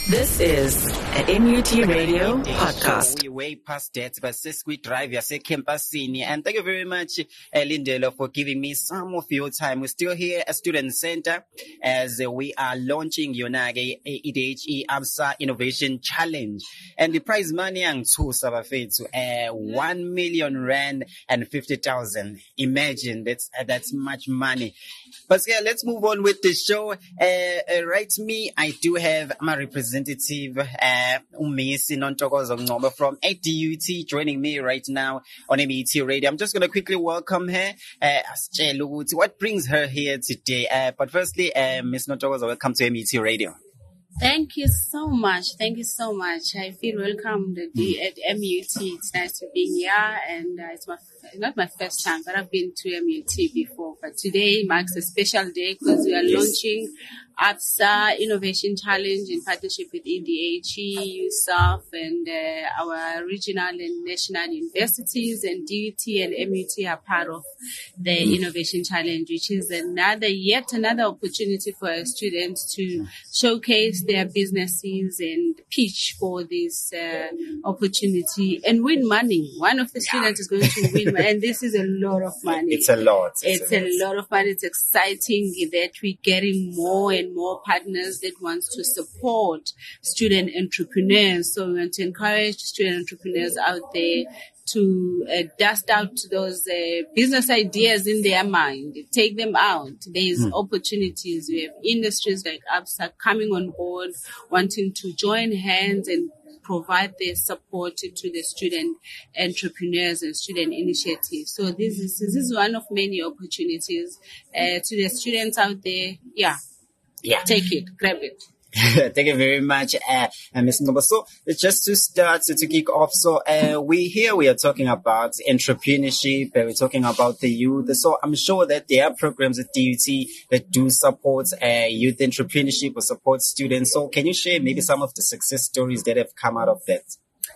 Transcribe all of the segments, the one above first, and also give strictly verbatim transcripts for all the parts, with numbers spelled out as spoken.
This is an M U T Radio podcast. We're way past that, but since we drive yase campusini, and thank you very much, uh, Lindelo, for giving me some of your time. We're still here at Student Center as uh, we are launching Yonage E D H E ABSA Innovation Challenge, and the prize money and two sabafetu, uh, one million rand and fifty thousand. Imagine that's uh, that's much money. But yeah, let's move on with the show. Uh, uh, right, me, I do have my representative, uh, Umisi Nontokozo Ngcobo from A D U T joining me right now on M U T Radio. I'm just going to quickly welcome her. Uh, what brings her here today? Uh, but firstly, uh, Miss Nontokozo, welcome to M U T Radio. Thank you so much. Thank you so much. I feel welcomed at M U T. It's nice to be here, and uh, it's my not my first time, but I've been to M U T before. But today marks a special day because we are yes. launching ABSA Innovation Challenge in partnership with E D H E, U S A F, and uh, our regional and national universities, and D U T and M U T are part of the mm. Innovation Challenge, which is another, yet another opportunity for our students to showcase their businesses and pitch for this uh, opportunity and win money. One of the students is going to win money, and this is a lot of money. It's a lot. It's, it's a, a lot of money. It's exciting that we're getting more and more partners that wants to support student entrepreneurs. So we want to encourage student entrepreneurs out there to uh, dust out those uh, business ideas in their mind, take them out. There's mm. opportunities. We have industries like ABSA coming on board, wanting to join hands and provide their support to the student entrepreneurs and student initiatives. So this is, this is one of many opportunities uh, to the students out there. Yeah. Yeah. Take it, grab it. Thank you very much, uh, Miz Ngcobo. So just to start, so to kick off, so uh, we here we are talking about entrepreneurship, uh, we're talking about the youth. So I'm sure that there are programs at D U T that do support uh, youth entrepreneurship or support students. So can you share maybe some of the success stories that have come out of that?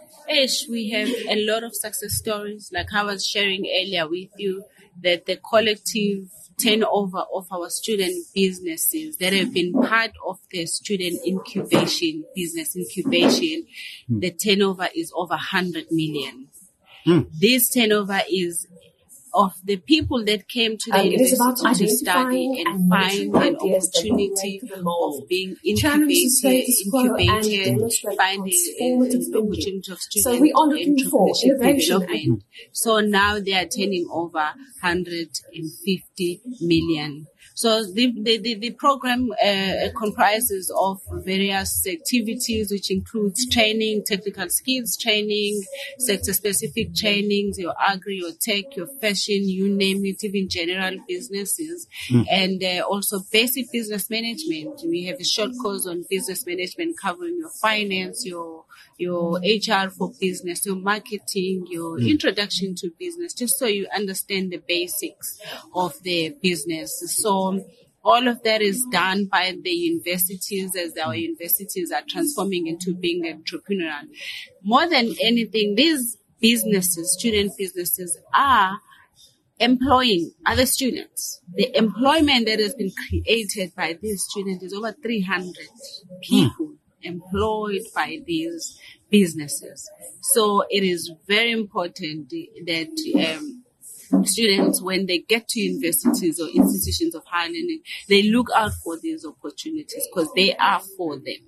Ish, we have a lot of success stories. Like I was sharing earlier with you, that the collective turnover of our student businesses that have been part of the student incubation, business incubation, mm. the turnover is over one hundred million. Mm. This turnover is of the people that came to the um, university to study and, and find an opportunity of being incubated, incubated finding an opportunity of student so we are entrepreneurship development. So now they are turning over one hundred fifty million. So the the, the, the program uh, comprises of various activities, which includes training, technical skills training, sector-specific trainings, your agri, your tech, your fashion, you name it, even general businesses, mm. and uh, also basic business management. We have a short course on business management covering your finance, your your H R for business, your marketing, your mm. introduction to business, just so you understand the basics of the business. So all of that is done by the universities as our universities are transforming into being entrepreneurial. More than anything, these businesses, student businesses, are employing other students. The employment that has been created by these students is over three hundred people mm. employed by these businesses. So it is very important that um, students, when they get to universities or institutions of higher learning, they look out for these opportunities because they are for them.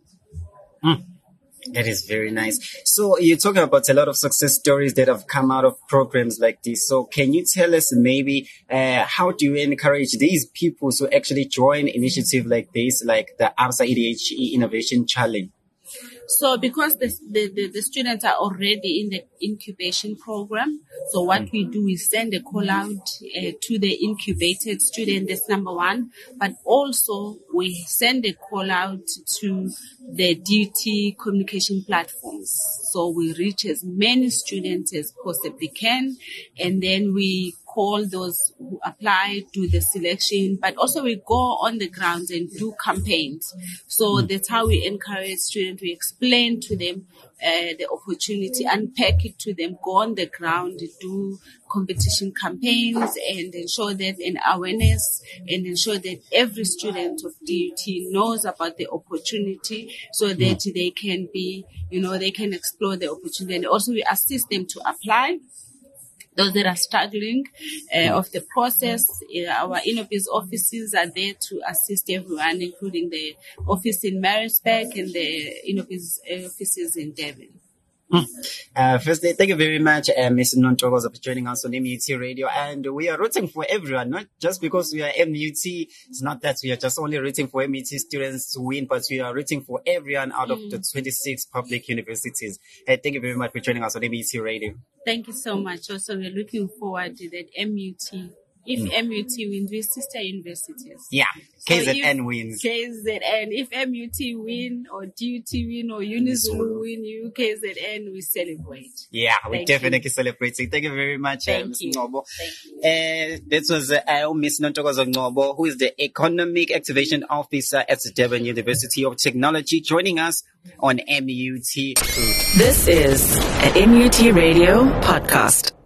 Mm. That is very nice. So you're talking about a lot of success stories that have come out of programs like this. So can you tell us maybe uh, how do you encourage these people to actually join initiative like this, like the ABSA E D H E Innovation Challenge? So because the, the, the, the students are already in the incubation program, so what mm. we do is send a call out uh, to the incubated student, that's number one, but also we send a call out to the D U T communication platforms. So we reach as many students as possibly can, and then we call those who apply, do the selection, but also we go on the grounds and do campaigns. So that's how we encourage students. We explain to them uh, the opportunity, unpack it to them, go on the ground, do competition campaigns and ensure that an awareness and ensure that every student of D U T knows about the opportunity so that they can be, you know, they can explore the opportunity. And also we assist them to apply. Those that are struggling uh, of the process, uh, our InnoBiz offices are there to assist everyone, including the office in Maritzburg and the InnoBiz offices in Devon. Mm. Uh, firstly, thank you very much, uh, Miz Nontokozo, for joining us on M U T Radio. And we are rooting for everyone, not just because we are M U T. It's not that we are just only rooting for M U T students to win, but we are rooting for everyone out mm. of the twenty-six public universities. Uh, thank you very much for joining us on M U T Radio. Thank you so much. Also, we're looking forward to that M U T. If mm. M U T wins, we're sister universities. Yeah, K Z N so wins. K Z N. If M U T win, or D U T win, or UniZulu win, you K Z N, we celebrate. Yeah, we're definitely you. celebrating. Thank you very much, Thank uh, Miz Ngobo. Uh, this was uh, Miz Nontokozo Ngobo, who is the Economic Activation Officer at the Devon University of Technology, joining us on M U T. This is an M U T Radio podcast.